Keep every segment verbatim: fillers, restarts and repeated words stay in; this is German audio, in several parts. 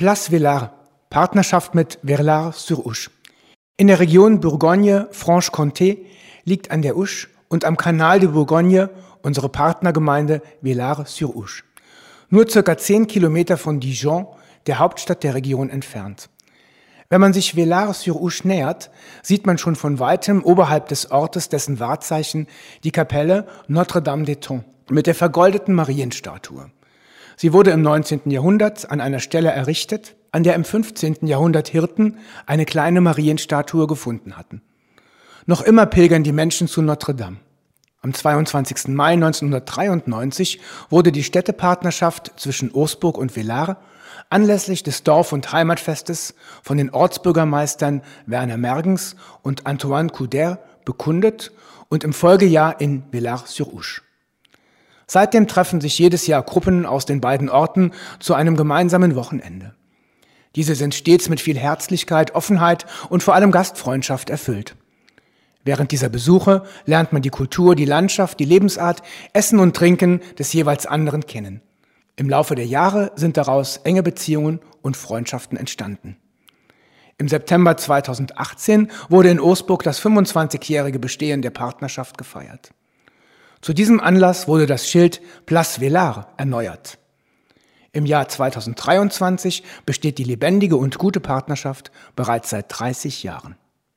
Place Villars, Partnerschaft mit Villars-sur-Ouche. In der Region Bourgogne-Franche-Comté liegt an der Ouche und am Canal de Bourgogne unsere Partnergemeinde Villars-sur-Ouche. Nur circa zehn Kilometer von Dijon, der Hauptstadt der Region, entfernt. Wenn man sich Villars-sur-Ouche nähert, sieht man schon von weitem oberhalb des Ortes dessen Wahrzeichen die Kapelle Notre-Dame-d'Étang mit der vergoldeten Marienstatue. Sie wurde im neunzehnten Jahrhundert an einer Stelle errichtet, an der im fünfzehnten Jahrhundert Hirten eine kleine Marienstatue gefunden hatten. Noch immer pilgern die Menschen zu Notre Dame. Am zweiundzwanzigsten Mai neunzehnhundertdreiundneunzig wurde die Städtepartnerschaft zwischen Augsburg und Villars anlässlich des Dorf- und Heimatfestes von den Ortsbürgermeistern Werner Mergens und Antoine Couder bekundet und im Folgejahr in Villars-sur-Ouche. Seitdem treffen sich jedes Jahr Gruppen aus den beiden Orten zu einem gemeinsamen Wochenende. Diese sind stets mit viel Herzlichkeit, Offenheit und vor allem Gastfreundschaft erfüllt. Während dieser Besuche lernt man die Kultur, die Landschaft, die Lebensart, Essen und Trinken des jeweils anderen kennen. Im Laufe der Jahre sind daraus enge Beziehungen und Freundschaften entstanden. Im September zweitausendachtzehn wurde in Augsburg das fünfundzwanzigjährige Bestehen der Partnerschaft gefeiert. Zu diesem Anlass wurde das Schild Place Villars erneuert. Im Jahr zweitausenddreiundzwanzig besteht die lebendige und gute Partnerschaft bereits seit dreißig Jahren.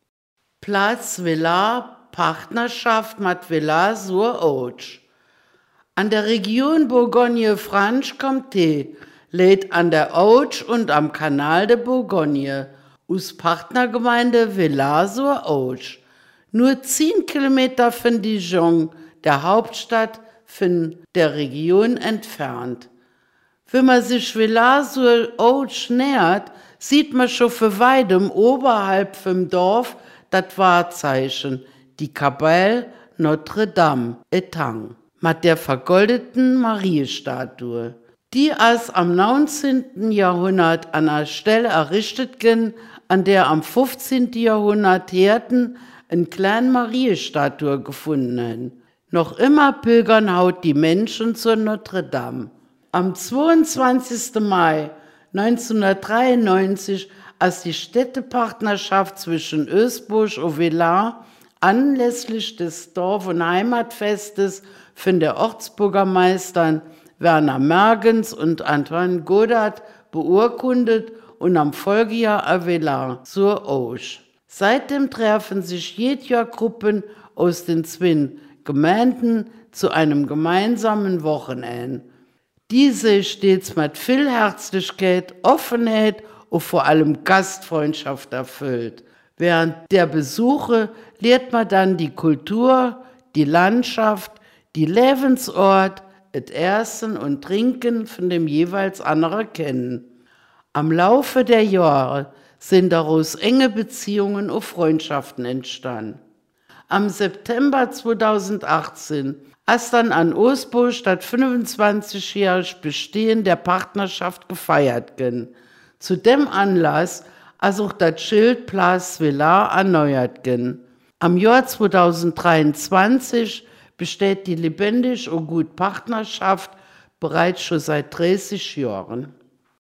Place Villars, Partnerschaft mit Villars-sur-Ouche. An der Region Bourgogne-Franche-Comté lädt an der Ouche und am Canal de Bourgogne aus Partnergemeinde Villars-sur-Ouche. Nur zehn Kilometer von Dijon, der Hauptstadt von der Region, entfernt. Wenn man sich Villars-sur-Ouche nähert, sieht man schon für weitem oberhalb vom Dorf das Wahrzeichen, die Kapelle Notre-Dame-d'Étang mit der vergoldeten Marienstatue. Die als am neunzehnten Jahrhundert an einer Stelle errichtet ging, an der am fünfzehnten Jahrhundert Hirten eine kleine Marienstatue gefunden haben. Noch immer pilgern haut die Menschen zur Notre Dame. Am zweiundzwanzigsten Mai neunzehnhundertdreiundneunzig, als die Städtepartnerschaft zwischen Augsburg und Villars anlässlich des Dorf- und Heimatfestes von der Ortsbürgermeistern Werner Mergens und Antoine Couder beurkundet und am Folgejahr a Villars-sur-Ouche. Seitdem treffen sich jedes Jahr Gruppen aus den zwei Gemeinden zu einem gemeinsamen Wochenende. Diese stets mit viel Herzlichkeit, Offenheit und vor allem Gastfreundschaft erfüllt. Während der Besuche lernt man dann die Kultur, die Landschaft, die Lebensort, das Essen und Trinken von dem jeweils anderen kennen. Am Laufe der Jahre sind daraus enge Beziehungen und Freundschaften entstanden. Am September zweitausendachtzehn, als dann an Augsburg das fünfundzwanzigjährige Bestehen der Partnerschaft gefeiert ging. Zu dem Anlass, als auch das Schild Place Villars erneuert ging. Am Jahr zweitausenddreiundzwanzig besteht die lebendige und gute Partnerschaft bereits schon seit dreißig Jahren.